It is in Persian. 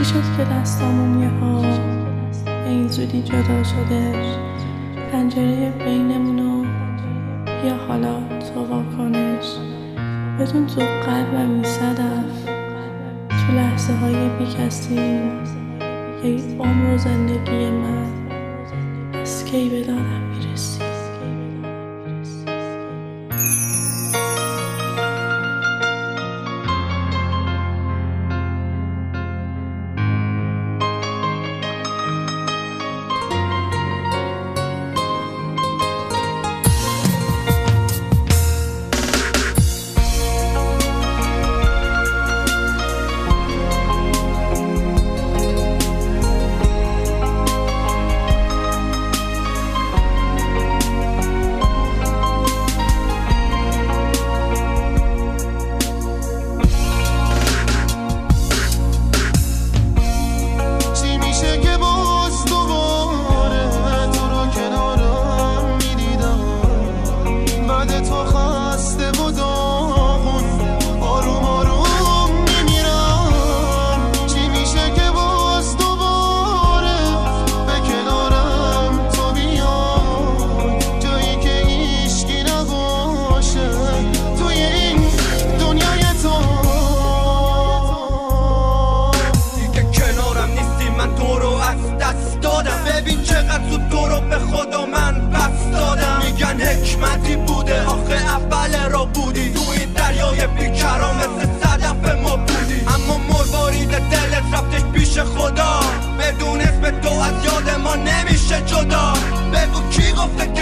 چی شد که دستامون یه ها به این زودی جدا شدش؟ پنجره بینمونو بیا حالا تو واکنش، بدون تو قلبم صدف تو لحظه های بی کسی ای عمر و زندگی من، از کی به دادم میرسی؟ ببین چقدر زود تو رو به خدا من بس دادم. میگن حکمتی بوده آخه اول را بودی، تو این دریای بیکران مثل صدف ما بودی. اما مروارید دلت رفتش پیش خدا، بدون اسم تو از یاد ما نمیشه جدا. بگو کی گفته